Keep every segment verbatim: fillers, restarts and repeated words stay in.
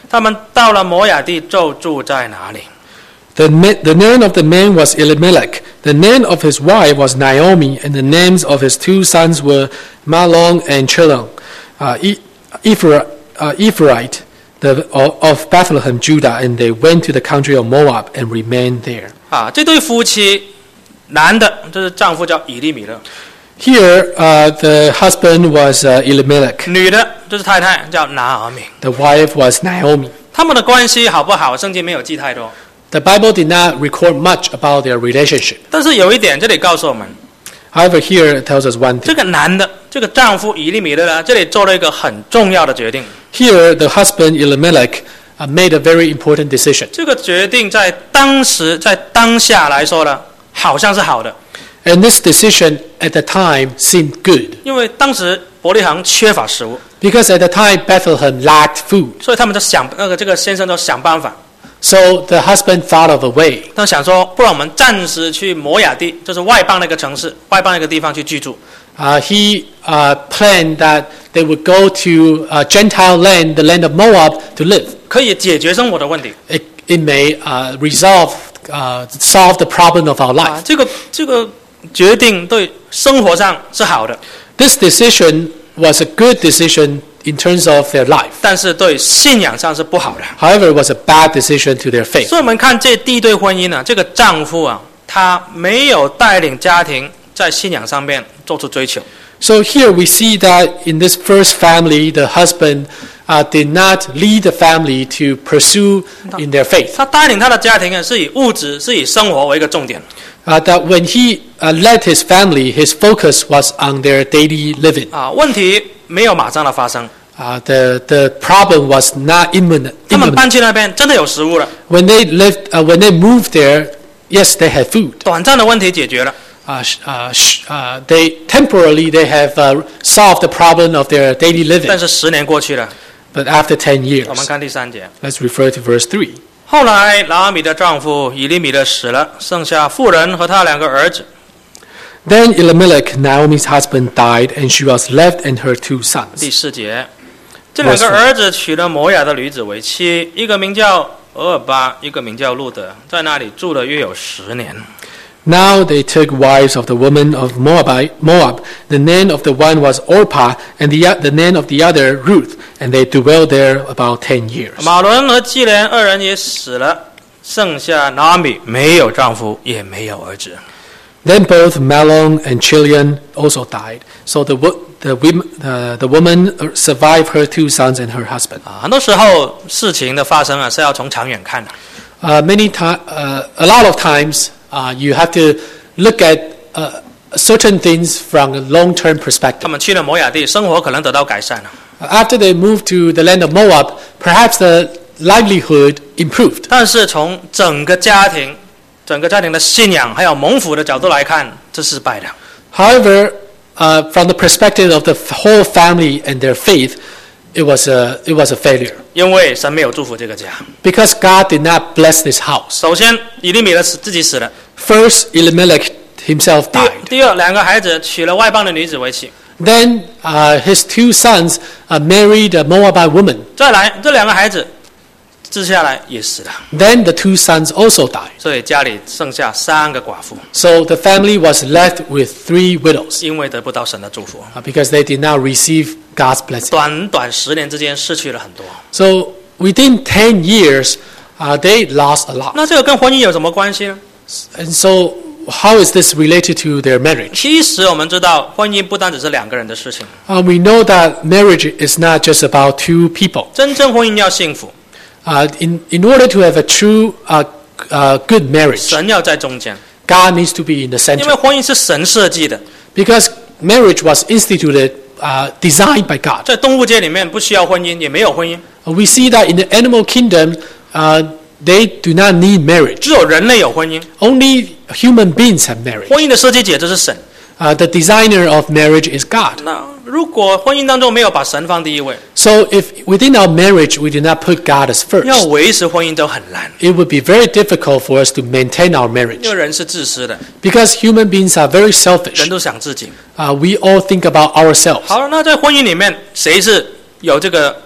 他们到了摩亚地就住在哪里？ The, the name of the man was Elimelech. The name of his wife was Naomi, and the names of his two sons were Mahlon and Chilion, uh, Ephra, uh, Ephraite the, of Bethlehem, Judah, and they went to the country of Moab and remained there. 啊，这对夫妻，男的就是丈夫叫以利米勒， Here, uh, the husband was uh, Elimelech. 女的就是太太叫拿俄米。 The wife was Naomi. 他们的关系好不好？圣经没有记太多。 The Bible did not record much about their relationship. 但是有一点，这里告诉我们， However, here it tells us one 这 thing. 个男的，这个丈夫以利米勒呢，这里做了一个很重要的决定。 Here, the husband Elimelech uh, made a very important decision. 这个决定在当时，在当下来说呢，好像是好的， And this decision at the time seemed good 因为当时伯利恒缺乏食物， because at the time Bethlehem lacked food. 所以他们就想那个这个先生就想办法， So the husband thought of a way. 他想说，不然我们暂时去摩亚地，就是外邦那个城市，外邦那个地方去居住。 Uh, he uh, planned that they would go to uh, Gentile land, the land of Moab, to live. 可以解决生活的问题 It, it may uh, resolve, uh, solve the problem of our 啊 life.， 这个这个决定对生活上是好的， This decision was a good decision in terms of their life. 但是对信仰上是不好的。 However, it was a bad decision to their faith. 所以我们看这第一对婚姻呢，这个丈夫啊，他没有带领家庭在信仰上面做出追求。 So here we see that in this first family, the husband uh, did not lead the family to pursue in their faith. 他带领他的家庭呢，是以物质、是以生活为一个重点 Uh, that when he uh, led his family, his focus was on their daily living. 啊。问题没有马上的发生， Uh, the, the problem was not imminent. 他们 imminent. 搬去那边真的有食物了， When they lived, uh, when they moved there, yes, they had food. 短暂的问题解决了。 Uh, sh- uh, sh- uh, they temporarily they have uh, solved the problem of their daily living. 但是十年过去了， But after ten 我们 years, 看第三节。 let's refer to verse three. 后来拿俄米的丈夫以利米勒死了，剩下妇人和他两个儿子。 Then Elimelech, Naomi's husband, died, and she was left and her two 第 sons. 四节，这两个儿子娶了摩亚的女子为妻，一个名叫俄尔巴，一个名叫路德，在那里住了约有十年。 Now they took wives of the women of Moabite, Moab. The name of the one was Orpah, and the, the name of the other Ruth, and they dwelled there about ten years. 马伦和基连二人也死了，剩下拿俄米没有丈夫，也没有儿子。 Then both Mahlon and Chilion also died. So the, wo- the, women, uh, the woman survived her two sons and her husband. 啊，很多时候事情的发生啊是要从长远看的。 Uh, many ti- uh, a lot of times, uh, you have to look at uh, certain things from a long-term 他 perspective. 们去了摩亚地，生活可能得到改善了， After they moved to the land of Moab, perhaps the livelihood improved. 但是从整个家庭、整个家庭的信仰还有蒙福的角度来看，这是失败的。 However, uh, from the perspective of the whole family and their faith, it was a, it was a failure. 因为神没有祝福这个家。 Because God did not bless this house. 首先，以利米勒死自己死了； First, Elimelech himself 第 died. 第二，两个孩子娶了外邦的女子为妻； Then uh, his two sons uh, married a Moabite woman. 再来，这两个孩子接下来也死了， Then the two sons also died. 所以家里剩下三个寡妇， So the family was left with three widows 因为得不到神的祝福， uh, because they did not receive God's blessing. 短短十年之间失去了很多。 So within ten years, uh, they lost a lot. 那这个跟婚姻有什么关系呢？ And so how is this related to their marriage? 其实我们知道，婚姻不单只是两个人的事情， Uh, we know that marriage is not just about two people. 真正婚姻要幸福， Uh, in, in order to have a true, uh, uh, good marriage, 神要在中间， God needs to be in the 因为 center. 婚姻是神设计的。 Because marriage was instituted, uh, designed by God. 在动物界里面不需要婚姻，也没有婚姻， Uh, we see that in the animal kingdom, uh, they do not need marriage. 只有人类有婚姻。 Only human beings have marriage. 婚姻的设计者就是神。 Uh, the designer of marriage is God. 那如果婚姻当中没有把神放第一位， So if within our marriage we do not put God as 要 first, 维持婚姻都很难， it would be very difficult for us to maintain our marriage. 因为人是自私的， Because human beings are very selfish. 人都想自己。 Uh, we all think about ourselves. 好了，那在婚姻里面，谁是有这个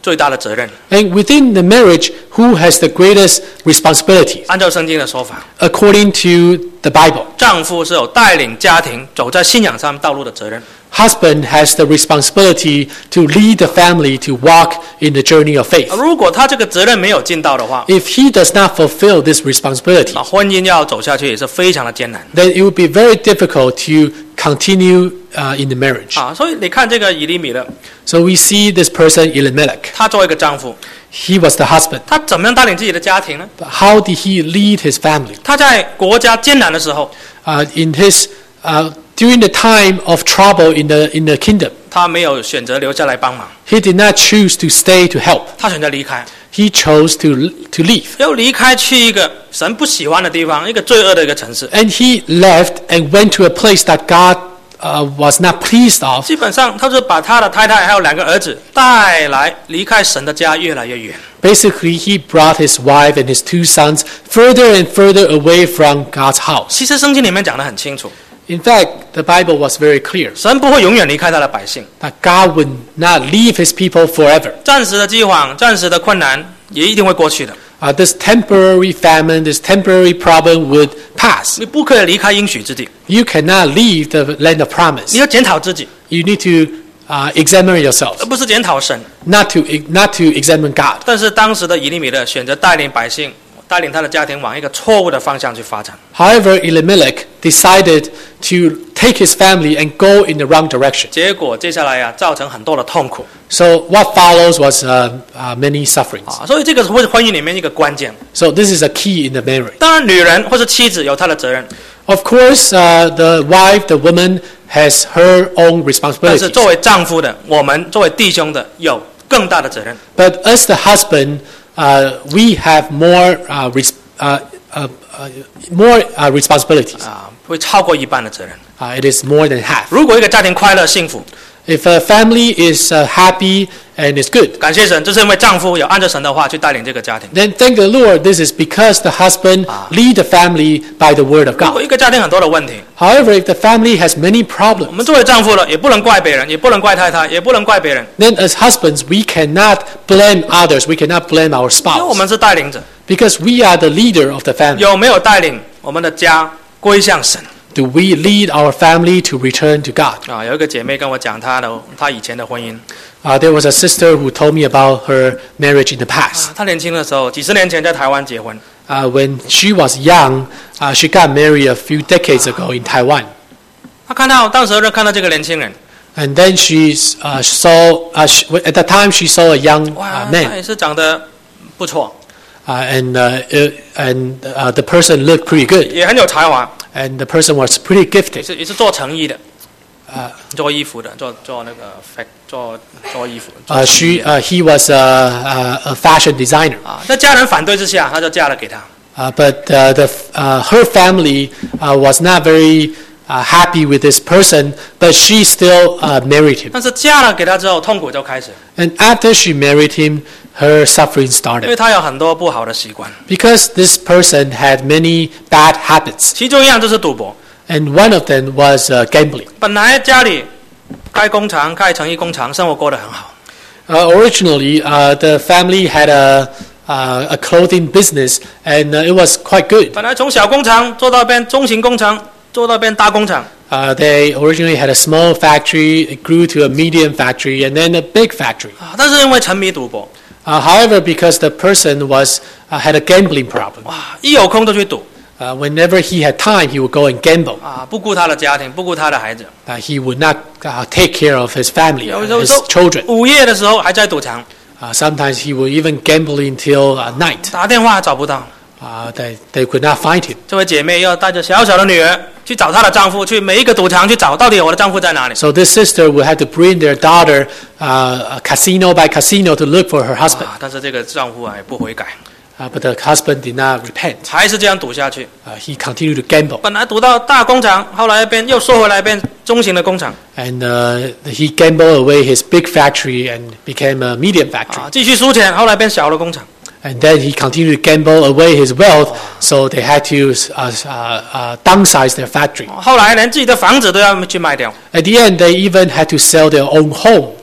最大的责任。 And within the marriage, who has the greatest responsibility? 按照圣经的说法， According to the Bible, 丈夫是有带领家庭走在信仰上道路的责任。 husband has the responsibility to lead the family to walk in the journey of faith. 如果他这个责任没有尽到的话， If he does not fulfill this responsibility, 那婚姻要走下去也是非常的艰难 then it would be very difficult to continue uh, in the marriage. 啊。所以你看这个以利米勒， So we see this person, Elimelech. 他作为一个丈夫， He was the husband. 他怎么样带领自己的家庭呢？ But how did he lead his family? 他在国家艰难的时候， Uh, in his uh, during the time of trouble in the in the kingdom, 他没有选择留下来帮忙， he did not choose to stay to help. 他选择离开， He chose to to leave, 又离开去一个神不喜欢的地方，一个罪恶的一个城市。 and he left and went to a place that God uh, was not pleased of. 基本上，他是把他的太太还有两个儿子带来，离开神的家越来越远。 Basically, he brought his wife and his two sons further and further away from God's house. 其实圣经里面讲得很清楚， In fact, the Bible was very clear 神不会永远离开他的百姓。 that God would not leave his people forever. 暂时的饥荒、暂时的困难也一定会过去的。 Uh, this temporary famine, this temporary problem would pass. 你不可以离开应许之地， You cannot leave the land of promise. 你要检讨自己， You need to uh, examine yourself, 而不是检讨神。 not to not to examine God. 但是当时的以利米勒选择带领百姓，带领他的家庭往一个错误的方向去发展。 However, Elimelech decided to take his family and go in the wrong direction. 结果接下来呀、啊，造成很多的痛苦 So what follows was uh, uh, many sufferings. 啊，所以这个是婚姻里面一个关键。 So this is a key in the marriage. 当然，女人或是妻子有她的责任， Of course, uh, the wife, the woman, has her own 但是 responsibilities. 作为丈夫的，我们作为弟兄的，有更大的责任。 But as the husband, uh, we have more uh, res- uh, uh, uh, more uh, responsibilities. 啊，会超过一半的责任。 Uh, it is more than half. 如果一个家庭快乐幸福， If a family is uh, happy and is good, 感谢神，这是因为丈夫有按照神的话去带领这个家庭。 then thank the Lord. This is because the husband lead the family by the word of 如果 God. 一个家庭很多的问题， However, if the family has many 我 problems, 们作为丈夫的也不能怪别人，也不能怪太太，也不能怪别人， then as husbands, we cannot blame others. We cannot blame our 因为我 spouse 们是带领者， because we are the leader of the family. 有没有带领我们的家归向神？ Do we lead our family to return to God? 啊，有一个姐妹跟我讲她的她以前的婚姻， Uh, there was a sister who told me about her marriage in the past. 啊，她年轻的时候，几十年前在台湾结婚， Uh, when she was young, uh, she got married a few decades ago in Taiwan. 她看到当时就看到这个年轻人， And then she uh, saw, uh, she, at the time she saw a young 哇， uh, 他 man, 也是长得不错， uh, and uh, it, and uh, the person looked pretty good, 也很有才华， and the person was pretty 也 gifted. 是也是做成衣的， Uh, 做衣服的，做做那个 fac 做做衣服。做 uh, 成衣 she, 的 uh, he was a, a, a fashion designer, 啊，在家人反对之下，她就嫁了给他。 uh, but uh, the, uh, her family uh, was not very uh, happy with this person, but she still uh, married him. 但是嫁了给他之后，痛苦就开始， And after she married him, her suffering 因为 started 他有很多不好的习惯， because this person had many bad habits, 其中一样就是赌博。 and one of them was uh, gambling. 本来家里开工厂、开成衣工厂，生活过得很好， Uh, originally, uh, the family had a uh, a clothing business, and uh, it was quite good. 本来从小工厂做到变中型工厂，做到变大工厂， Uh, they originally had a small factory, it grew to a medium factory, and then a big factory. 啊，但是因为沉迷赌博， Uh, however, because the person was uh, had a gambling problem, 哇，一有空就去赌， uh, whenever he had time, he would go and gamble. 啊，不顾他的家庭，不顾他的孩子， Uh, he would not uh, take care of his family, 有 uh, 时候 his 说 children. 午夜的时候还在赌场， Uh, sometimes he would even gamble until uh, night. 打电话找不到。 Uh, they, they could not find him. 这位姐妹要带着小小的女儿去找她的丈夫，去每一个赌场去找，到底我的丈夫在哪里？ So this sister would have to bring their daughter uh, casino by casino to look for her husband. 啊，但是这个丈夫啊也不悔改， Uh, but the husband did not repent. 还是这样赌下去。 Uh, he continued to gamble. 本来赌到大工厂，后来变又收回来变中型的工厂， And uh, he gambled away his big factory and became a medium factory. 啊，继续输钱，后来变小的工厂。 And then he continued to gamble away his wealth, so they had to uh, uh, uh, downsize their factory. 后来连自己的房子都要去卖掉， At the end, they even had to sell their own home. 啊，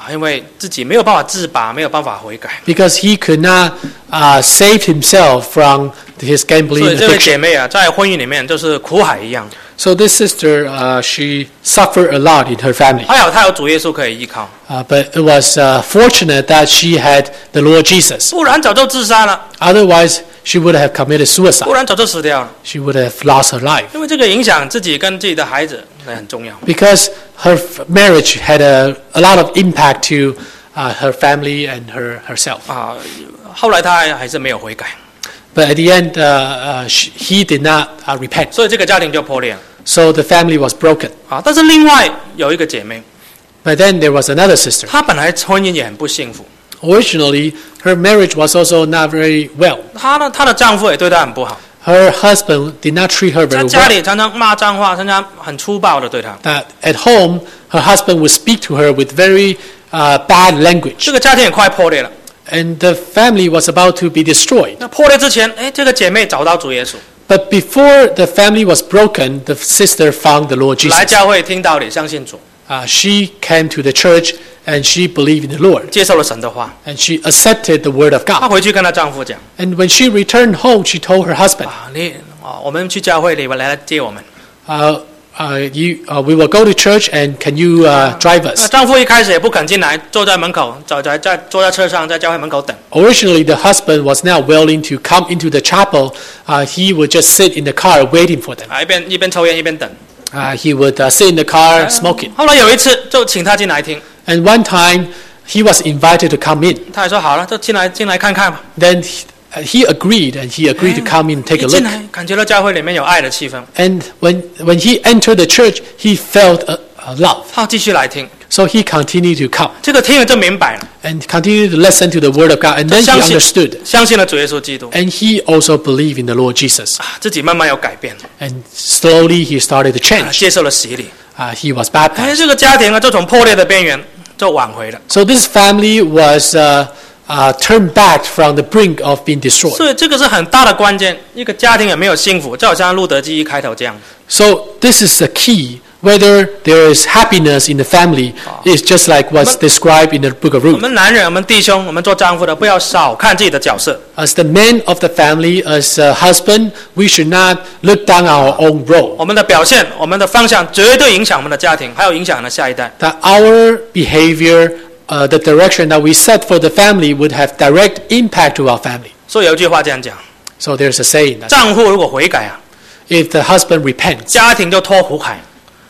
因为自己没有办法自拔，没有办法悔改。 because he could not uh, save himself from his 所 gambling 以这位 addiction. 姐妹啊，在婚姻里面就是苦海一样。 So this sister, uh, she suffered a lot in her family. 还好她有主耶稣可以依靠， Uh, but it was uh, fortunate that she had the Lord Jesus. 不然早就自杀了， Otherwise, she would have committed 不 suicide. 然早就死掉了。 She would have lost her life. 因为这个影响自己跟自己的孩子，那很重要。 Because her f- marriage had a, a lot of impact to uh, her family and her herself. 啊，后来她还是没有悔改， But at the end, uh, uh, she, he did not uh, repent. 所以这个家庭就破裂了。 So the family was broken. 啊，但是另外有一个姐妹， But then there was another sister. 她本来婚姻也很不幸福， Originally, her marriage was also not very well. 她呢，她的丈夫也对她很不好， Her husband did not treat her 在 very 家 well. 里常常骂脏话，常常很粗暴的对她。 That at home, her husband would speak to her with very uh, bad language. 这个家庭也快破裂了。 And the family was about to be destroyed. 那破裂之前，哎，这个姐妹找到主耶稣， But before the family was broken, the sister found the Lord 来 Jesus. 教会听道理，相信主， Uh, she came to the church and she believed in the Lord. 接受了神的话。 And she accepted the word of 她 God. 回去跟她丈夫讲 And when she returned home, she told her husband, 啊，你啊，我们去教会，你来接我们。 uh, uh, you, uh, we will go to church and can you uh, drive 那 us? 丈夫一开始也不肯进来，坐在门口，走在在坐在车上，在教会门口等。 Originally, the husband was not willing to come into the chapel. Uh, he would just sit in the car waiting for them. 啊，一边一边抽烟一边等。 Uh, he would uh, sit in the car smoking. 后来有一次就请他进来听， And one time, he was invited to come in. 他还说好了，就进来进来看看吧。 Then he, uh, he agreed, and he agreed to come in and take 一 a 进 look. 来感觉到教会里面有爱的气氛， And when, when he entered the church, he felt a, a love. 他继续来听， So he continued to come 这个听了就明白了， and continued to listen to the word of God. And then he 相信 understood. 相信了主耶稣基督 And he also believed in the Lord Jesus. 啊，自己慢慢有改变， And slowly he started to 啊 change. 接受了洗礼。 Uh, he was 哎， baptized. 这个家庭啊，就从破裂的边缘就挽回了。 So this family was uh, uh, turned back from the brink of being destroyed. 所以这个是很大的关键，一个家庭有没有幸福，就好像路德记一开头这样。 So this is the key. Whether there is happiness in the family is just like what's described in the book of 我 Ruth. 们男人，我们弟兄，我们做丈夫的，不要少看自己的角色。 As the men of the family, as a husband, we should not look down our own role. 我们的表现，我们的方向，绝对影响我们的家庭，还有影响我们的下一代。 That our behavior, uh, the direction that we set for the family would have direct impact to our family. 所以有一句话这样讲： So there's a saying that 丈夫如果悔改啊， if the husband repents, 家庭就脱苦海，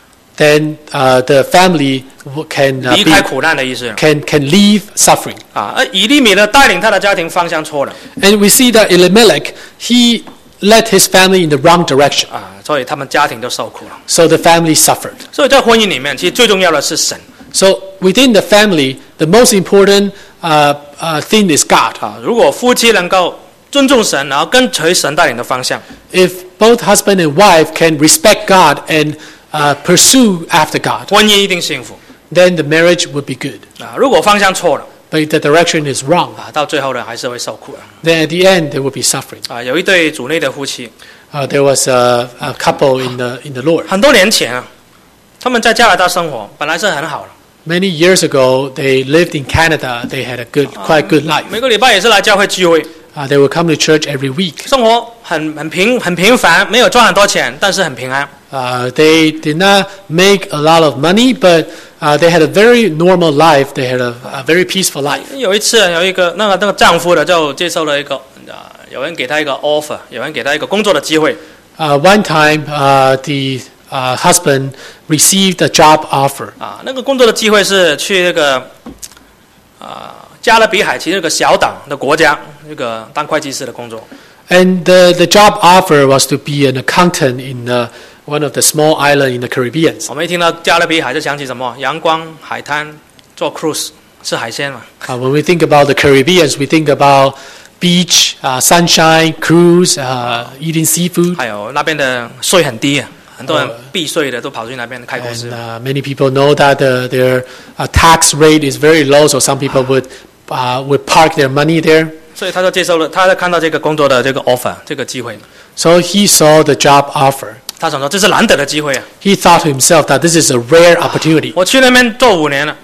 then uh, the family w- can, uh, 离 be, 开苦难的意思 can, can leave suffering. 啊。而以利米呢，带领他的家庭方向错了 And we see that Elimelech, he led his family in the wrong direction. 啊，所以他们家庭就受苦了。 So the family suffered. 所以在婚姻里面，其实最重要的是神 So within the family, the most important uh, uh, thing is God. 啊。如果夫妻能够尊重神，然后跟随神带领的方向， If both husband and wife can respect God and uh, pursue after God, 婚姻一定幸福 then the marriage would be good. 啊。如果方向错了 But if the direction is wrong, 啊，到最后呢，还是会受苦的 then at the end there will be suffering. 啊。有一对主内的夫妻， Uh, there was a, a couple in the in the Lord. 很多年前啊，他们在加拿大生活，本来是很好的， Many years ago, they lived in Canada. They had a good, quite good life. 每个礼拜也是来教会聚会， Uh, they would come to church every week. 生活很很平很平凡，没有赚很多钱，但是很平安。 Uh, they did not make a lot of money, but uh, they had a very normal life. They had a, a very peaceful life. 有一次有一个那个那个丈夫的就接受了一个啊，有人给他一个 offer，有人给他一个工作的机会 Uh, one time, uh, the uh, husband received a job offer. 啊，那个工作的机会是去那个啊加勒比海其实那个小岛的国家那个当会计师的工作 And the, the job offer was to be an accountant in uh, one of the small islands in the Caribbean. 我们一听到加勒比海就想起什么？阳光、海滩、做 cruise 吃海鲜嘛。 Uh, when we think about the Caribbean, we think about beach, uh, sunshine, cruise, uh, eating seafood. 还有那边的税很低啊，很多人避税的都跑去那边开公司 And。uh, many people know that uh, their uh, tax rate is very low, so some people would uh, would park their money there. 所以他就接受了，他在看到这个工作的这个 offer 这个机会， So he saw the job offer. 他想说这是难得的机会啊！ He thought to himself that this is a rare opportunity. 我去那边做五年了，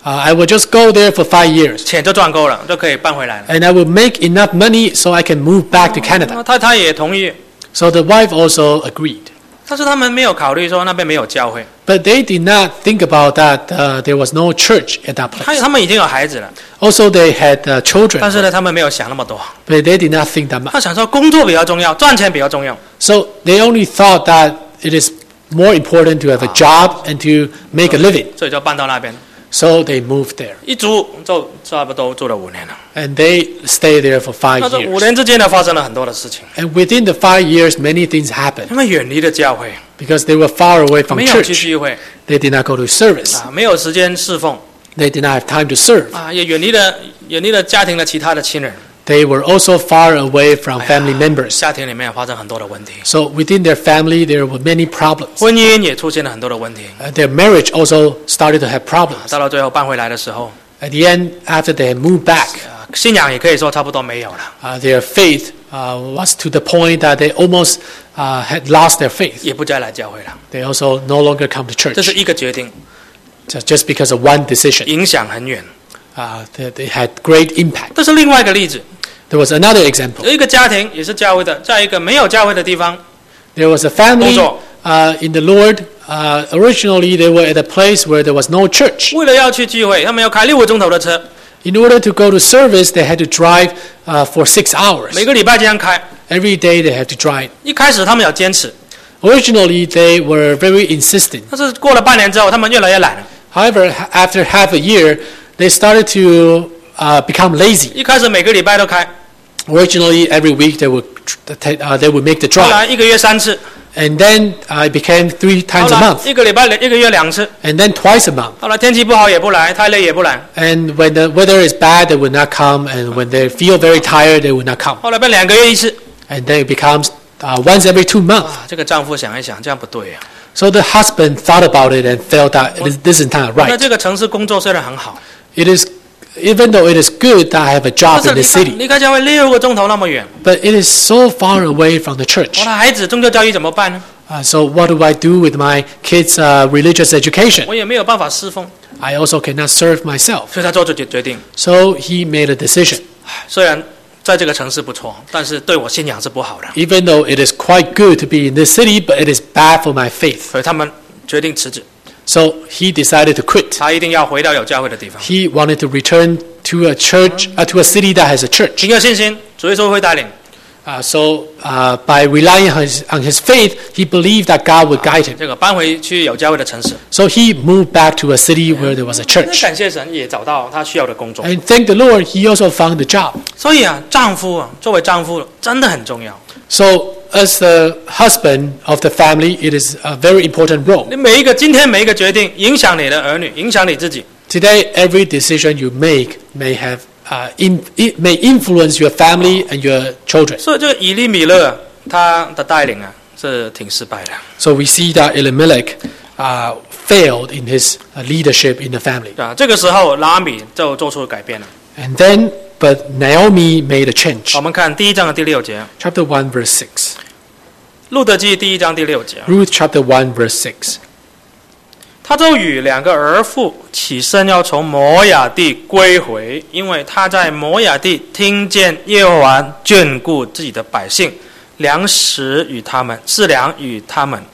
Uh, I will just go there for five years, 钱就赚够了，就可以搬回来了。 and I will make enough money so I can move back to 那 Canada. 太太也同意， So the wife also agreed. 但是他们没有考虑说那边没有教会， But they did not think about that uh, there was no church at that 他 place. 他们已经有孩子了， Also, they had uh, children, 但是呢，他们没有想那么多， but they did not think that much. 他想说工作比较重要，赚钱比较重要。 So they only thought that it is more important to have a job and to make a living. 所以就搬到那边， So they moved there, 一住就差不多住了五年了。 and they stayed there for 那 five 这五 years. 年之间呢，发生了很多的事情， And within the five years, many things happened 他们远离了教会， because they were far away from 没有去 church. 聚会 They did not go to service. 啊，没有时间侍奉 They did not have time to serve. 啊，也远离了远离了家庭的其他的亲人， They were also far away from family members. 家庭里面发生很多的问题， So within their family, there were many problems. 婚姻也出现了很多的问题。 Uh, their marriage also started to have 啊 problems. 到了最后搬回来的时候， At the end, after they had moved back, 啊信仰也可以说差不多没有了， uh, their faith uh, was to the point that they almost uh, had lost their faith. 也不再来教会了。 They also no longer come to 这是 church 一个决定， just just because of one decision. 影响很远。 Uh, they, they had great impact. 这是另外一个例子， There was another example. 有一个家庭也是教会的，在一个没有教会的地方 There was a family 工作， uh, in the Lord. Uh, originally, they were at a place where there was no church. 为了要去聚会，他们要开六个钟头的车， In order to go to service, they had to drive uh, for six hours. 每个礼拜这样开。 Every day they had to drive. 一开始他们有坚持， Originally, they were very insistent. 但是过了半年之后，他们越来越懒了。 However, ha- after half a year, they started to uh, become lazy. 一开始每个礼拜都开， Originally, every week they would tr- ta- uh, they would make the 后 drive, 来一个月三次， and then uh, it became three 后 times a 来 month, 一个礼拜一个月两次， and then twice a month. 后来天气不好也不来，太累也不来， And when the weather is bad, they would not come, and when they feel very tired, they would not come. 后来变两个月一次。 And then it becomes uh, once every two months. 啊，这个丈夫想一想，这样不对啊。 So the husband thought about it and felt that it is, this is not 那 right. 这个城市工作虽然很好， It is, even though it is good that I have a 但 job 是 in 离 the 开 city, 离开教会六个钟头那么远， but it is so far away from the 我 church. 的孩子宗教教育怎么办呢？ Uh, so what do I do with my kids' uh, religious education? 我也没有办法侍奉， I also cannot serve myself. 所以他做出决决定。 So he made a decision. 虽然在这个城市不错，但是对我信仰是不好的， Even though it is quite good to be in this city, but it is bad for my faith. 所以他们决定辞职。 So he decided to quit. 他一定要回到有教会的地方。 He wanted to return to a church, uh, to a city that has a church. 凭有信心，主耶稣会带领。 Uh, so uh, by relying on his, on his faith, he believed that God would guide him. 这个搬回去有教会的城市， So he moved back to a city where there was a 那 church. 感谢神，也找到他需要的工作。 And thank the Lord, he also found the job. 所以啊，丈夫啊，作为丈夫真的很重要。 So as the husband of the family, it is a very important role. 你每一个今天每一个决定，影响你的儿女，影响你自己。 Today, every decision you make may have uh, in, it may influence your family and your children. 所以这个以利米勒啊他的带领啊是挺失败的。 So we see that Elimelech uh, failed in his uh, leadership in the family. 对啊，这个时候拉米就做出改变了。 And then, but Naomi made a change. 我们看第一章的第六节， Chapter one, verse six. 路德记第一章第六节， Ruth chapter one, verse six. 他就与两个儿妇起身要从摩亚地归回，因为他在摩亚地听见耶和华眷顾自己的百姓，粮食与他们，饲粮与他们。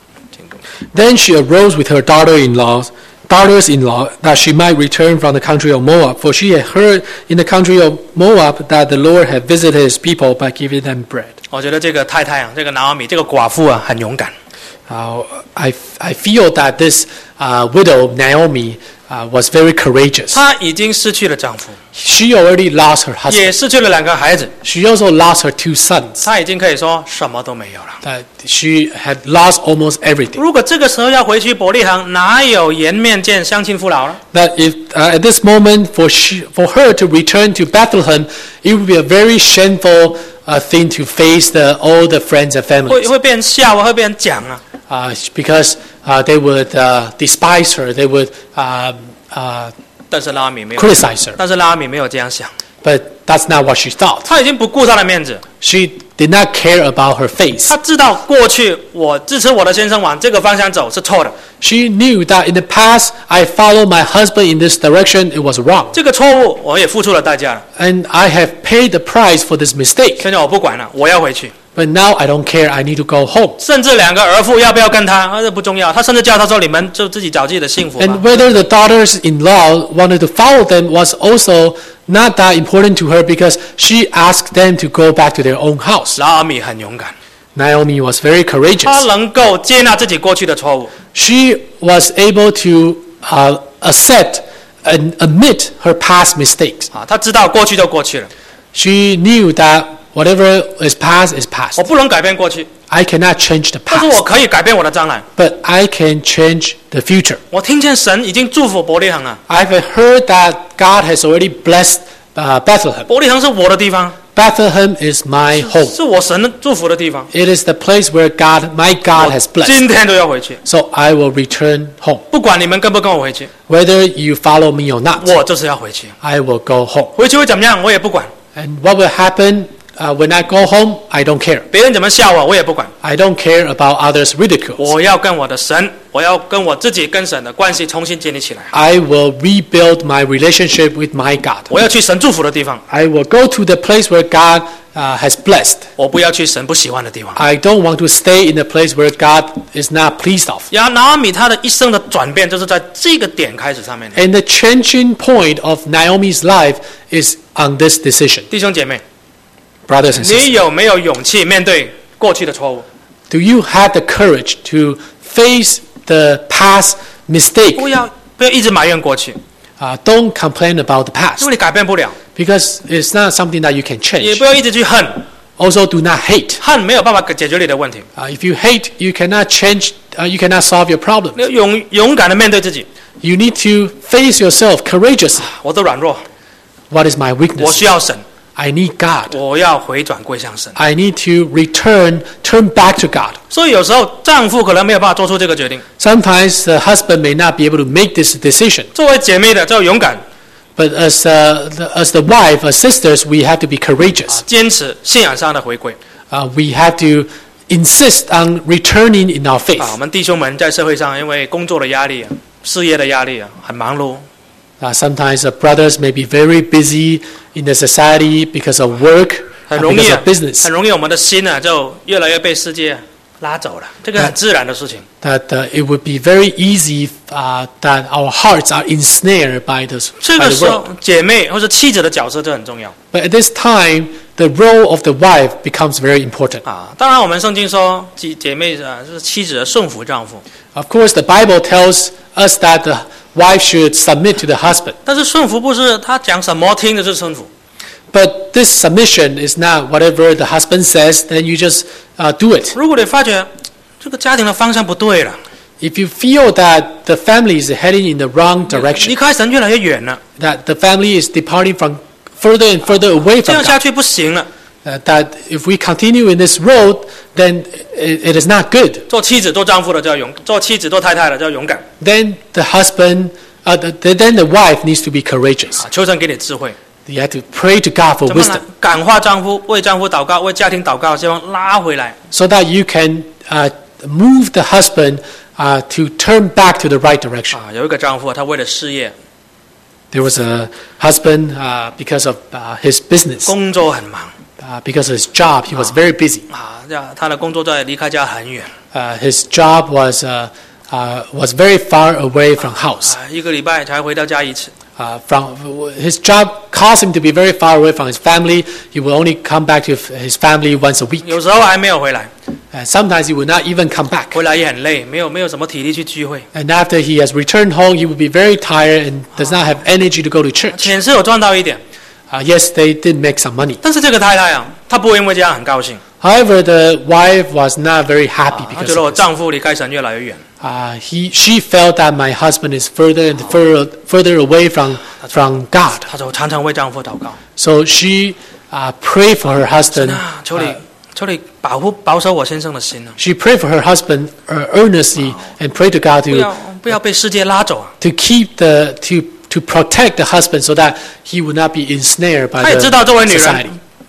Then she arose with her daughter-in-law, daughters-in-law, that she might return from the country of Moab, for she had heard in the country of Moab that the Lord had visited his people by giving them bread. 我觉得这个太太啊，这个拿俄米这个寡妇啊，很勇敢。 Uh, I, I feel that this uh, widow, Naomi, uh, was very courageous. 她已经失去了丈夫， She already lost her 也 husband. 失去了两个孩子， She also lost her two sons. 她已经可以说什么都没有了。 That she had lost almost everything. 如果这个时候要回去伯利恒，哪有颜面见乡亲父老呢？ That if uh, at this moment for she, for her to return to Bethlehem, it would be a very shameful uh, thing to face the, all the friends and 会 families. 会被人笑啊，会被人讲啊。 Uh, because uh, they would uh, despise her, they would uh, uh, 但是拉米没有， criticize her. 但是拉米没有这样想， But that's not what she thought. 她已经不顾她的面子， She did not care about her face. 她知道过去我支持我的先生往这个方向走是错的， She knew that in the past I followed my husband in this direction, it was wrong. 这个错误我也付出了代价了。 And I have paid the price for this mistake. 现在我不管了，我要回去。 But now I don't care, I need to go home. 甚至两个儿妇要不要跟他，啊，这不重要。他甚至叫他说：“你们就自己找自己的幸福吧。” And whether the daughters-in-law wanted to follow them was also not that important to her because she asked them to go back to their own house. 拿俄米很勇敢， Naomi was very 他 courageous. 能够接纳自己过去的错误， She was able to uh, accept and admit her past mistakes. 啊，他知道过去就过去了， She knew that whatever is past is 我 past. 不能改变过去， I cannot change the 但是我 past, 可以改变我的将来。 but I can change the future. 我听见神已经祝福伯利恒了， I've heard that God has already blessed uh, Bethlehem. 伯利恒是我的地方， Bethlehem is my home. 是我神的祝福的地方。 It is the place where God, my God, has 我今 blessed. 天都要回去， So I will return home. 不管你们跟不跟我回去， Whether you follow me or not, 我就是要回去。 I will go home. 回去会怎么样，我也不管； And what will happen uh, when I go home, I don't care. 别人怎么笑我，我也不管。 I don't care about others' ridicules. 我要跟我的神，我要跟我自己跟神的关系重新建立起来。 I will rebuild my relationship with my God. 我要去神祝福的地方， I will go to the place where God uh, has blessed. 我不要去神不喜欢的地方。 I don't want to stay in the place where God is not pleased of. 然后拿俄米她的一生的转变，就是在这个点开始上面的。 And the changing point of Naomi's life is on this decision. 弟兄姐妹， Brothers and sisters, 你有没有勇气面对过去的错误？ do you have the courage to face the past mistake? 不要不要一直埋怨过去， Uh, don't complain about the 因 past 为你改变不了； because it's not something that you can 也 change. 不要一直去恨， Also, do not hate. 恨没有办法解决你的问题。 Uh, if you hate, you cannot change. Uh, you cannot solve your 你 problems. 要勇勇敢的面对自己， You need to face yourself courageously. 我的软弱， What is my 我 weakness? 需要神， I need God. 我要回转归向神。 I need to return, turn back to God. 所以有时候丈夫可能没有办法做出这个决定， Sometimes the husband may not be able to make this decision. 作为姐妹的就要勇敢， But as uh, the, as the wife, as sisters, we have to be courageous. 坚持信仰上的回归。 Uh, we have to insist on returning in our faith. 啊，我们弟兄们在社会上因为工作的压力啊、事业的压力啊，很忙碌。 Uh, sometimes the brothers may be very busy in the society because of work, 很 uh, 容易 because 啊 of，business. 很容易我们的心啊就越来越被世界拉走了，这个很自然的事情。 That uh, it would be very easy uh, that our hearts are ensnared by, this, 这 by 个 the 时候 world. 姐妹或者妻子的角色就很重要 But at this time, the role of the wife becomes very important. 啊。当然，我们圣经说姐姐妹啊，就是妻子的顺服丈夫， Of course, the Bible tells us that the wife should submit to the husband. 但是顺服不是他讲什么听的就是顺服。 But this submission is not whatever the husband says, then you just uh, do it. 如果你发觉这个家庭的方向不对了， If you feel that the family is heading in the wrong 离 direction, 开神越来越远了， that the family is departing from further and further away 这 from 样下 God, 去不行了。 uh, that if we continue in this road, then it, it is not good. 做妻子、做丈夫的就要勇，做妻子、做太太的就要勇敢 Then the husband, uh, the, then the wife needs to be courageous. 啊！求神给你智慧， You have to pray to God for 怎么呢 wisdom,？ 感化丈夫，为丈夫祷告，为家庭祷告，希望拉回来。 so that you can uh, move the husband uh, to turn back to the right direction. 啊，有一个丈夫，他为了事业， There was a husband uh, because of uh, his business, 工作很忙 uh, because of his job. He was very busy. 啊，这样他的工作在离开家很远 Uh, his job was uh, uh, was very far away from house. 啊，一个礼拜才回到家一次。 Uh, from his job caused him to be very far away from his family. He would only come back to his family once a week. 有时候还没有回来， And sometimes he would not even come back. 回来也很累，没有没有什么体力去聚会。 And after he has returned home, he would be very tired and does not have energy to go to church. 钱是有赚到一点， Uh, yes, they did make some money. 但是这个太太啊，她不会因为这样很高兴， However, the wife was not very happy 她 because 觉得我 of this. 丈夫离开神越来越远， Uh, he, she felt that my husband is further and further, further away from, from God. 她就常常为丈夫祷告。 So she uh, prayed for her husband. 啊，求你 uh, 求你保护保守我先生的心啊， she prayed for her husband uh, earnestly and prayed to God 不 to, 要不要被世界拉走啊。 to keep the to, to protect the husband so that he would not be ensnared by 她也知道这位 the 女 society. 人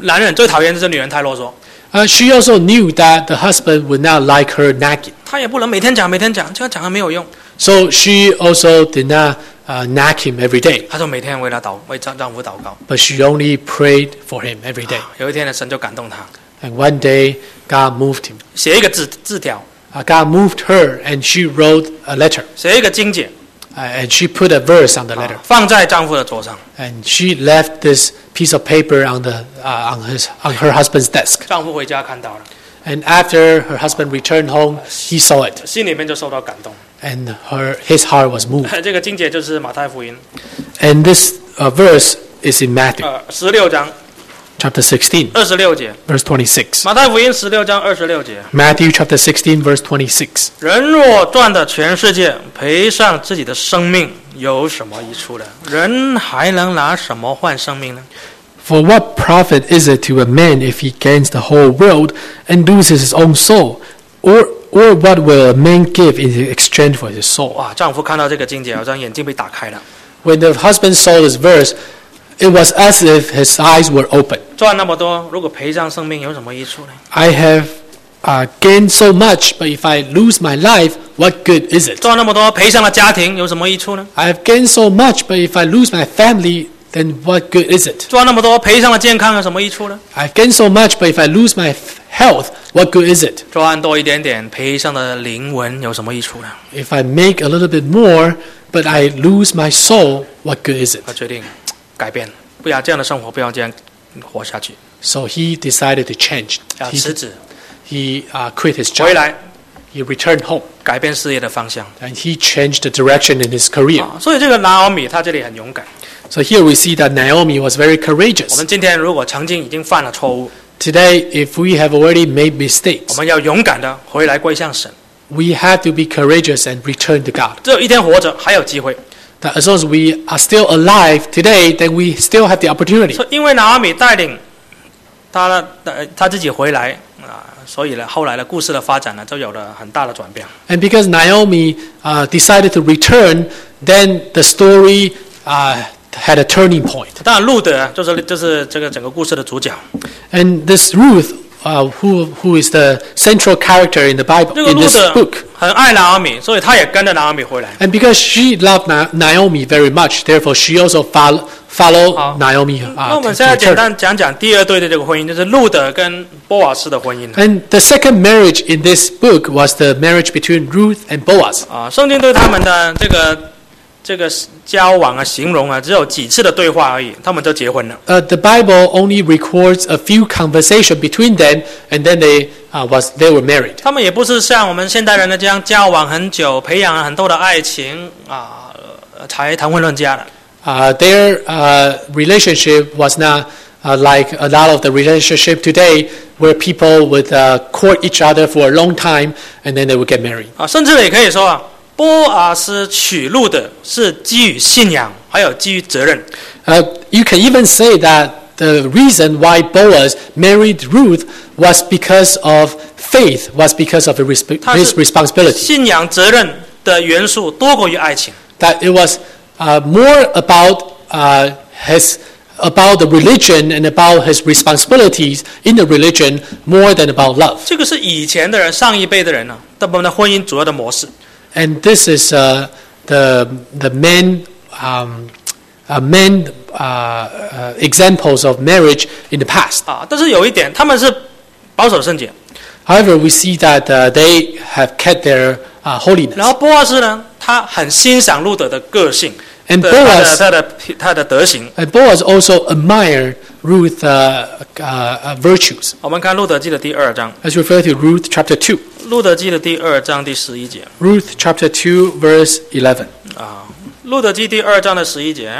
男人最讨厌就是女人太啰嗦， Uh, she also knew that the husband would not like her nagging. 他也不能每天讲每天讲，这样讲还没有用。 So she also did not uh, nag him every day, 他说每天为他祷为丈丈夫祷告。 but she only prayed for him every day. 有一天呢，神就感动他， And one day, God moved him. 写一个字字条， Uh, God moved her, and she wrote a letter. 写一个经解， Uh, and she put a verse on the letter. 放在丈夫的桌上。 And she left this piece of paper on the uh, on his on her husband's desk. 丈夫回家看到了， And after her husband returned home, he saw it, 心里面就受到感动。 and her his heart was moved. 这个经节就是马太福音 And this uh, verse is in Matthew 呃十六章 chapter sixteen, 二十六节。 verse twenty-six. 马太福音十六章二十六节， Matthew chapter sixteen, verse twenty-six. 人若赚得全世界，赔上自己的生命，有什么益处呢？人还能拿什么换生命呢？ For what profit is it to a man if he gains the whole world and loses his own soul? Or, or what will a man give in exchange for his soul? 哇，丈夫看到这个经节，好像眼睛被打开了。 When the husband saw this verse, it was as if his eyes were open. 赚那么多，如果赔上生命，有什么益处呢？ I have uh, gained so much, but if I lose my life, what good is it? 赚那么多，赔上了家庭，有什么益处呢？ I have gained so much, but if I lose my family, then what good is it? 赚那么多，赔上了健康，有什么益处呢？ I've gained so much, but if I lose my f- health, what good is it? 赚多一点点，赔上的灵魂有什么益处呢？ If I make a little bit more, but I lose my soul, what good is it? 他决定改变，不要这样的生活，不要这样活下去， So he decided to change. 要 He, 辞职 he uh, quit his 回 job. 来， He returned home, 改变事业的方向。 and he changed the direction in his career. 啊，所以这个拿俄米他这里很勇敢。 So here we see that Naomi was very 我 courageous. 们今天如果曾经已经犯了错误， Today, if we have already made 我 mistakes, 们要勇敢的回来归向神。 we have to be courageous and return to God. 只有一天活着，还有机会。 That as long as we are still alive today, then we still have the opportunity. 所以因为拿俄米带领他的呃他自己回来啊，所以呢，后来的故事的发展呢，就有了很大的转变。 And because Naomi uh, decided to return, then the story uh, had a turning point. 当然，路德就是就是这个整个故事的主角。 And this Ruth, uh, who who is the central character in the Bible 这个 in 路 this 德 book, 很爱拿俄米，所以他也跟着拿俄米回来。 and because she loved Na- Naomi very much, therefore she also follow follow 好。 Naomi 那 uh, 我 to, 们 to 现在简 return. 单讲讲第二对的这个婚姻，就是路德跟波瓦斯的婚姻。 And the second marriage in this book was the marriage between Ruth and Boaz. 啊，圣经对他们的这个这个交往啊、形容啊，只有几次的对话而已，他们就结婚了。 Uh, the Bible only records a few conversation between them, and then they uh, was they were married. 他们也不是像我们现代人的这样交往很久，培养了很多的爱情啊，呃才谈婚论嫁的。 Uh, their uh, relationship was not uh, like a lot of the relationship today, where people would uh, court each other for a long time and then they would get married. 啊，甚至也可以说啊，波阿斯娶路的是基于信仰，还有基于责任。 Uh, you can even say that the reason why Boaz married Ruth was because of faith, was because of his 他 his 是 responsibility. 信仰责任的元素多过于爱情。 That it was uh, more about uh, his about the religion and about his responsibilities in the religion more than about love. 这个是以前的人、上一辈的人呢、啊，他们的婚姻主要的模式。 And this is uh, the the main um, uh, main uh, uh, examples of marriage in the past. 啊，但是有一点，他们是保守圣洁。 However, we see that uh, they have kept their uh, holiness. 然后波阿斯呢，他很欣赏路德的个性， And 的他的 Boaz 他的他的德行。 and Boaz also admired Ruth's uh, uh, uh, virtues. 我们看路德记的第二章， Let's refer to Ruth chapter two. 路德记的第二章第十一节 Ruth chapter two, verse eleven. 啊，路德记第二章的十一节，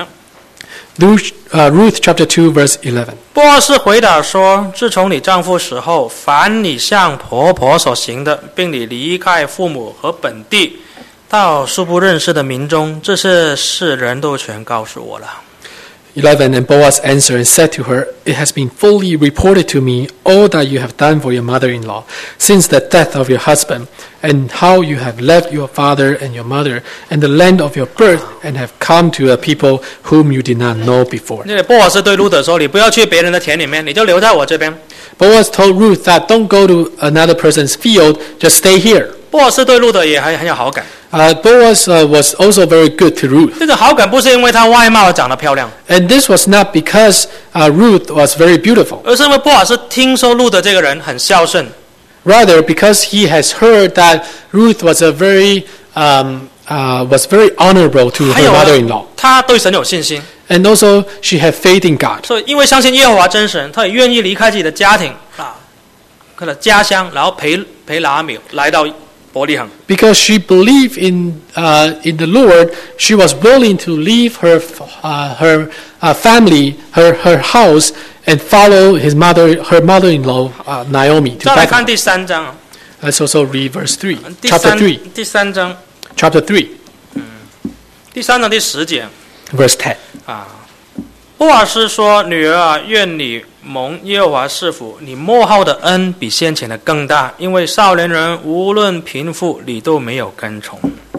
Ruth, uh, Ruth chapter two, verse eleven. 波阿斯回答说：“自从你丈夫死后，凡你向婆婆所行的，并你离开父母和本地，到素不认识的民中，这些事人都全告诉我了。” eleven, and Boaz answered and said to her, It has been fully reported to me all that you have done for your mother-in-law since the death of your husband, and how you have left your father and your mother and the land of your birth, and have come to a people whom you did not know before. 这里波瓦斯对路德说：“你不要去别人的田里面，你就留在我这边。” Boaz told Ruth that don't go to another person's field, just stay here. 波瓦斯对路德也还很有好感。 Uh, Boaz uh, was also very good to Ruth. 这个好感不是因为他外貌长得漂亮， And this was not because uh, Ruth was very beautiful. 而是因为波瓦斯听说路德这个人很孝顺， Rather, because he has heard that Ruth was a very um, uh, was very honorable to 还 her 有呢 mother-in-law, 他对神有信心， and also she had faith in God. 所以因为相信耶和华真神，他也愿意离开自己的家庭啊，可能家乡，然后陪陪拿阿米来到伯利恒。 Because she believed in uh, in the Lord, she was willing to leave her uh, her uh, family, her her house, and follow his mother, her mother-in-law uh, Naomi to 再来看 Bethlehem. 第三章啊， Let's also read verse three, 第 chapter 三 three, 第三章 chapter three, 第三章第十节 verse ten. 啊，波瓦斯说：“女儿啊，愿你蒙耶和华赐福，你末后的恩比先前的更大，因为少年人无论贫富，你都没有跟从。”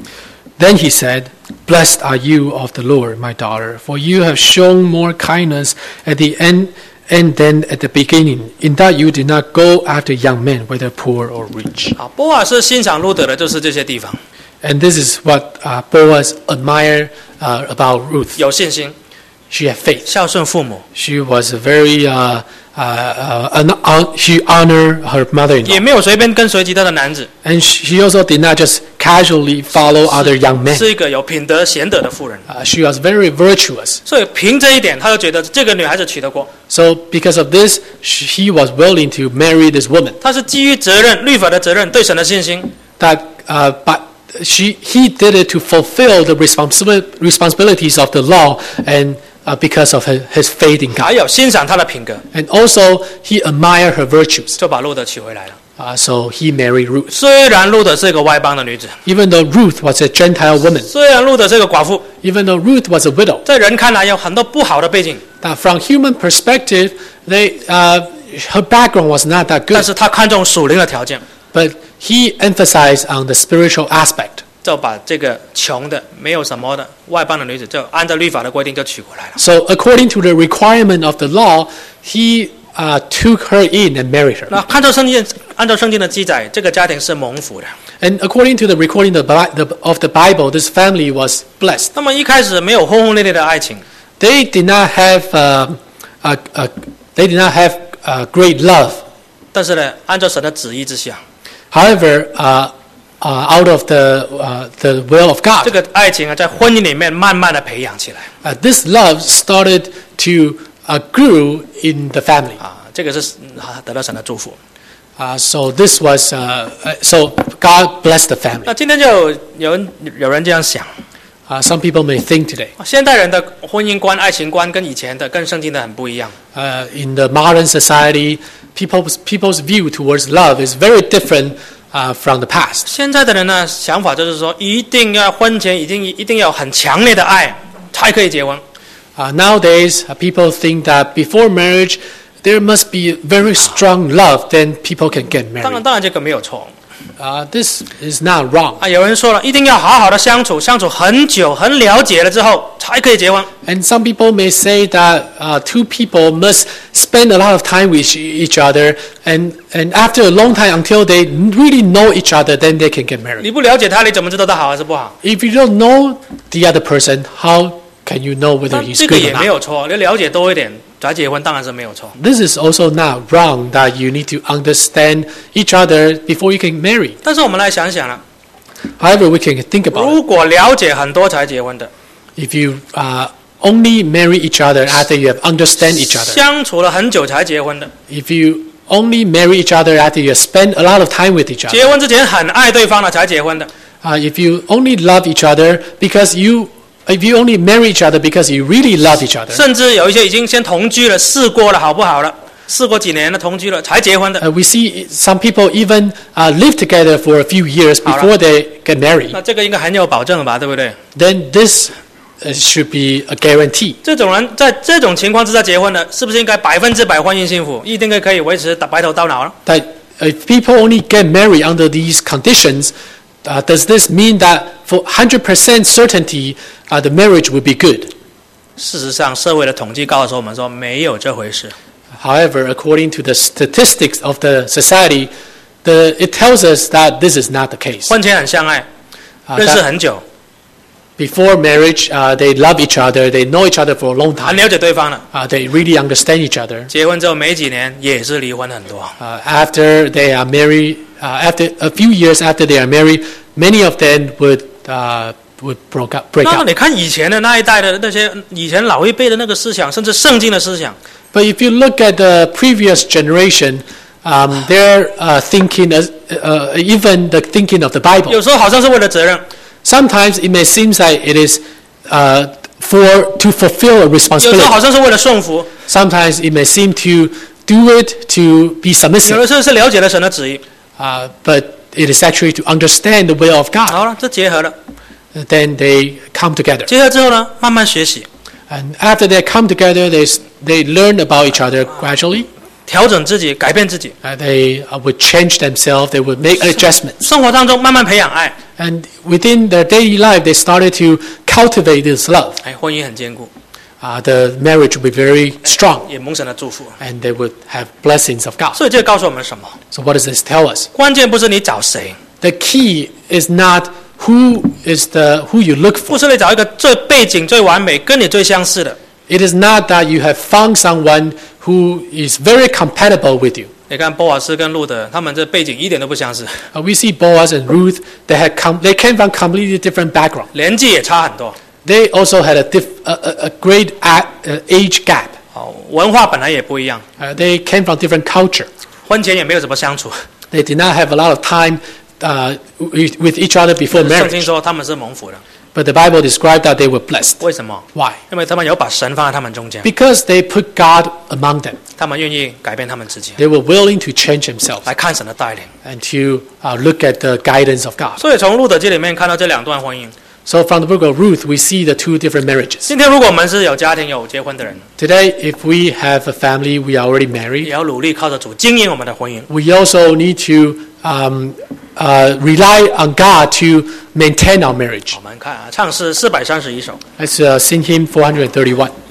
Then he said, Blessed are you of the Lord, my daughter, for you have shown more kindness at the end and than at the beginning, in that you did not go after young men, whether poor or rich. 啊，波瓦斯欣赏路德的就是这些地方， And this is what uh, Boaz admired uh, about Ruth. 有信心， She had faith. 孝顺父母， She was a very, uh, uh, uh, an, uh, she honored her 也 mother-in-law. 没有随便跟随其他的男子， And she also did not just casually follow other young men. 是一个有品德贤德的妇人。 Uh, she was very virtuous. 所以凭这一点，他就觉得这个女孩子娶得过。 So because of this, she was willing to marry this woman. 他是基于责任、律法的责任、对神的信心， That, uh, but she, he did it to fulfill the responsibil- responsibilities of the law, and uh, because of his, his faith in 还 God. 有欣赏她的品格， And also, he admired her virtues. 就把路德娶回来了。 Uh, so he married Ruth. 虽然路德是一个外邦的女子， Even though Ruth was a Gentile woman, 虽然路德是一个寡妇， even though Ruth was a widow, 在人看来有很多不好的背景， that from human perspective, they, uh, her background was not that 但 good. 是他看重属灵的条件， But he emphasized on the spiritual aspect. 就把这个穷的、没有什么的外邦的女子，就按照律法的规定就娶回来了。 So according to the requirement of the law, he uh, took her in and married her. 那看照圣经，按照圣经的记载，这个家庭是蒙福的。 And according to the recording of the Bi- the- of the Bible, this family was blessed. 那么一开始没有轰轰烈烈的爱情， They did not have uh, uh, uh, they did not have uh, great love. 但是呢，按照神的旨意之下， However, uh, uh, out of the uh, the will of 这 God, 个爱情啊，在婚姻里面慢慢的培养起来 uh, this love started to uh, grew in the family. 啊，这个是嗯得到神的祝福。 Uh, so this was uh, uh, so God blessed the family. 那今天就有有人有人这样想， Uh, some people may think today, 现代人的婚姻观、爱情观跟以前的、跟圣经的很不一样。 uh, in the modern society, people's people's view towards love is very different uh, from the past. 现在的人呢，想法就是说，一定要婚前一定一定要有很强烈的爱才可以结婚。 Uh, nowadays, uh, people think that before marriage, there must be very strong love, then people can get 当然， married. 当然这个没有错 Uh, this is not wrong. 啊。有人说了，一定要好好的相处，相处很久、很了解了之后才可以结婚。 And some people may say that uh, two people must spend a lot of time with each other, and, and after a long time, until they really know each other, then they can get married. 你不了解他，你怎么知道他好还是不好？ If you don't know the other person, how can you know whether 但 he's 这个 good or 也没 not? 有错，你了解多一点才结婚，当然是没有错。 This is also not wrong that you need to understand each other before you can marry. 但是我们来想想了， However, we can think about it. 如果了解很多才结婚的， If you uh, only marry each other after you have understand each other, 相处了很久才结婚的， if you only marry each other after you have spent a lot of time with each other, 结婚之前很爱对方了才结婚的， uh, if you only love each other because you, if you only marry each other because you really love each other, 甚至有一些已经先同居了，试过了好不好了，试过几年了同居了才结婚的， uh, we see some people even uh, live together for a few years before they get married. 那这个应该很有保证吧，对不对？ Then this it should be a guarantee. 这种人在这种情况之下结婚了，是不是应该百分之百婚姻幸福，一定可以维持白头到老呢？ That if people only get married under these conditions, uh, does this mean that for one hundred percent certainty uh, the marriage will be good? 事实上，社会的统计告诉我们说，没有这回事。 However, according to the statistics of the society, the, it tells us that this is not the case. 婚前很相爱， Uh, 认识 that 很久， before marriage, uh, they love each other, they know each other for a long 很 time, 了解对方了。 uh, they really understand each other. 结婚之后没几年，也是离婚很多。 Uh, after they are married, uh, after a few years after they are married, many of them would uh, would broke up, break 那 up. 你看以前的那一代的那些以前老一辈的那个思想，甚至圣经的思想， But if you look at the previous generation, um, their uh, thinking, uh, uh, even the thinking of the 有 Bible, 时候好像是为了责任， sometimes it may seem like it is uh, for to fulfill a 有时候 responsibility. 好像是为了顺服， Sometimes it may seem to do it to be 有 submissive, 的时候是了解了神的旨意。 uh, but it is actually to understand the will of God. 好了，这结合了， Then they come together. 结合之后呢，慢慢学习， And after they come together, they, s- they learn about each other gradually. 调整自己，改变自己， Uh, they uh, would change themselves. They would make adjustments. 生活当中慢慢培养爱， And within their daily life, they started to cultivate this love. 哎，婚姻很坚固， Uh, the marriage would be very strong, 也蒙神的祝福。 and they would have blessings of God. 所以这告诉我们什么？ So what does this tell us? 关键不是你找谁， The key is not who is the who you look 不 for. 是你找一个最背景最完美、跟你最相似的。 It is not that you have found someone who is very compatible with you. 你看波瓦斯跟路德，他们这背景一点都不相似， Uh, we see Boaz and Ruth. They had com- they came from completely different background. 年纪也差很多， They also had a, diff- a, a, a great a- uh, age gap. 哦，文化本来也不一样， Uh, they came from different culture. 婚前也没有怎么相处。 They did not have a lot of time uh, with, with each other before 圣经 marriage. 说他们是蒙福的， But the Bible described that they were blessed. 为什么？ Why? 因为他们有把神放在他们中间， Because they put God among them. 他们愿意改变他们自己， They were willing to change themselves 来看神的带领。 and to uh, look at the guidance of God. 所以从路德记里面看到这两段婚姻。 So from the book of Ruth, we see the two different marriages. 今天如果我们是有家庭有结婚的人， Today, if we have a family, we are already 也 married. 要努力靠着主经营我们的婚姻。 We also need to um, uh, rely on God to maintain our marriage. 我们看啊，唱诗四百三十一首。 Let's uh, sing hymn four hundred thirty-one.